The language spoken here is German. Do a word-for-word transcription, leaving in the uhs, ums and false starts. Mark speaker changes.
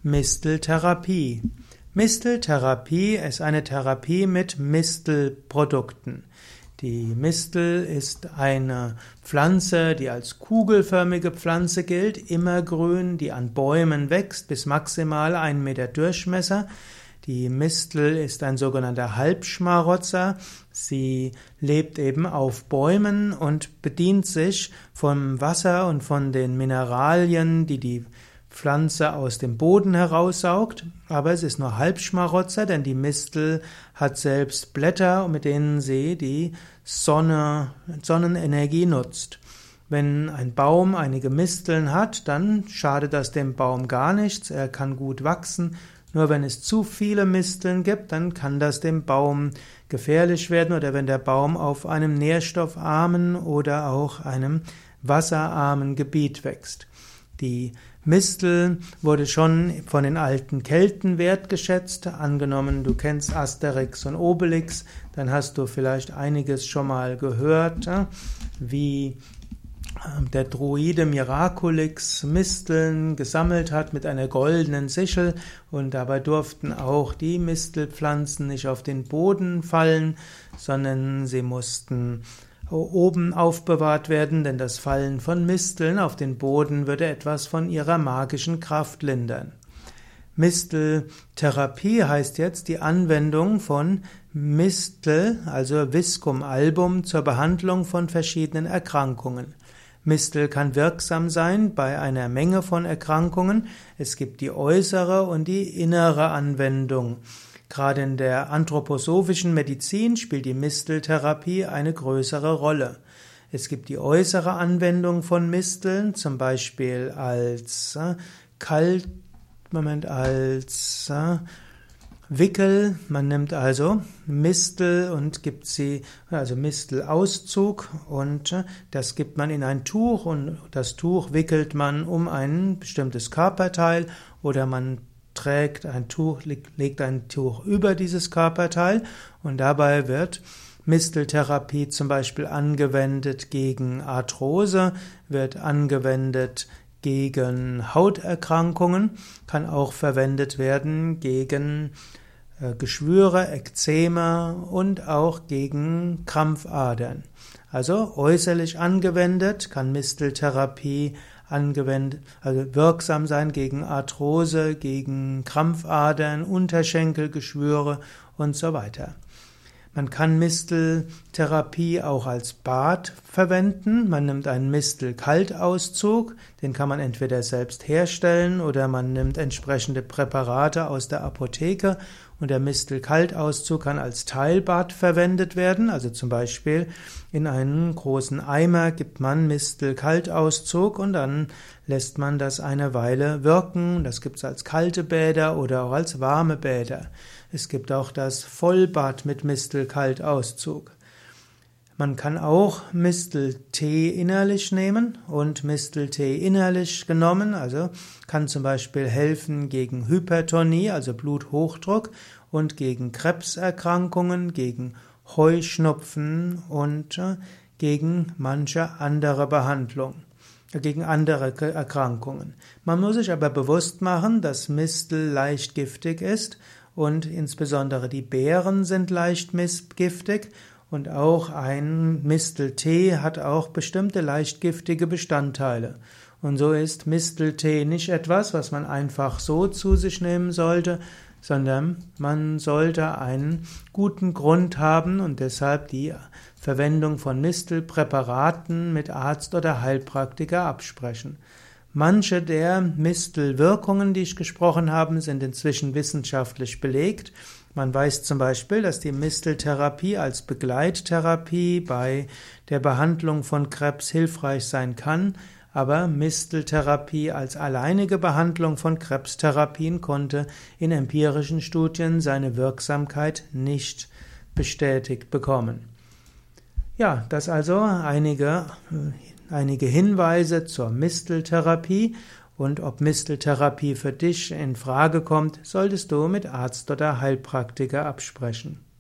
Speaker 1: Misteltherapie. Misteltherapie ist eine Therapie mit Mistelprodukten. Die Mistel ist eine Pflanze, die als kugelförmige Pflanze gilt, immergrün, die an Bäumen wächst, bis maximal einen Meter Durchmesser. Die Mistel ist ein sogenannter Halbschmarotzer. Sie lebt eben auf Bäumen und bedient sich vom Wasser und von den Mineralien, die die Pflanze aus dem Boden heraussaugt. Aber es ist nur Halbschmarotzer, denn die Mistel hat selbst Blätter, mit denen sie die Sonne, Sonnenenergie nutzt. Wenn ein Baum einige Misteln hat, dann schadet das dem Baum gar nichts, er kann gut wachsen. Nur wenn es zu viele Misteln gibt, dann kann das dem Baum gefährlich werden oder wenn der Baum auf einem nährstoffarmen oder auch einem wasserarmen Gebiet wächst. Die Mistel wurde schon von den alten Kelten wertgeschätzt. Angenommen, du kennst Asterix und Obelix, dann hast du vielleicht einiges schon mal gehört, wie der Druide Miraculix Misteln gesammelt hat mit einer goldenen Sichel und dabei durften auch die Mistelpflanzen nicht auf den Boden fallen, sondern sie mussten oben aufbewahrt werden, denn das Fallen von Misteln auf den Boden würde etwas von ihrer magischen Kraft lindern. Misteltherapie heißt jetzt die Anwendung von Mistel, also Viscum album, zur Behandlung von verschiedenen Erkrankungen. Mistel kann wirksam sein bei einer Menge von Erkrankungen. Es gibt die äußere und die innere Anwendung. Gerade in der anthroposophischen Medizin spielt die Misteltherapie eine größere Rolle. Es gibt die äußere Anwendung von Misteln, zum Beispiel als äh, Kalt, Moment, als äh, Wickel. Man nimmt also Mistel und gibt sie, also Mistelauszug und äh, das gibt man in ein Tuch und das Tuch wickelt man um ein bestimmtes Körperteil oder man trägt ein Tuch, legt ein Tuch über dieses Körperteil und dabei wird Misteltherapie zum Beispiel angewendet gegen Arthrose, wird angewendet gegen Hauterkrankungen, kann auch verwendet werden gegen äh, Geschwüre, Ekzeme und auch gegen Krampfadern. Also äußerlich angewendet kann Misteltherapie angewendet, also wirksam sein gegen Arthrose, gegen Krampfadern, Unterschenkelgeschwüre und so weiter. Man kann Misteltherapie auch als Bad verwenden. Man nimmt einen Mistelkaltauszug, den kann man entweder selbst herstellen oder man nimmt entsprechende Präparate aus der Apotheke und der Mistelkaltauszug kann als Teilbad verwendet werden. Also zum Beispiel in einen großen Eimer gibt man Mistelkaltauszug und dann lässt man das eine Weile wirken. Das gibt es als kalte Bäder oder auch als warme Bäder. Es gibt auch das Vollbad mit Mistelkaltauszug. Man kann auch Misteltee innerlich nehmen und Misteltee innerlich genommen, also kann zum Beispiel helfen gegen Hypertonie, also Bluthochdruck und gegen Krebserkrankungen, gegen Heuschnupfen und gegen manche andere Behandlung, gegen andere Erkrankungen. Man muss sich aber bewusst machen, dass Mistel leicht giftig ist und insbesondere die Beeren sind leicht giftig. Und auch ein Misteltee hat auch bestimmte leicht giftige Bestandteile. Und so ist Misteltee nicht etwas, was man einfach so zu sich nehmen sollte, sondern man sollte einen guten Grund haben und deshalb die Verwendung von Mistelpräparaten mit Arzt oder Heilpraktiker absprechen. Manche der Mistelwirkungen, die ich gesprochen habe, sind inzwischen wissenschaftlich belegt. Man weiß zum Beispiel, dass die Misteltherapie als Begleittherapie bei der Behandlung von Krebs hilfreich sein kann, aber Misteltherapie als alleinige Behandlung von Krebstherapien konnte in empirischen Studien seine Wirksamkeit nicht bestätigt bekommen. Ja, das also einige, einige Hinweise zur Misteltherapie. Und ob Misteltherapie für dich in Frage kommt, solltest du mit Arzt oder Heilpraktiker absprechen.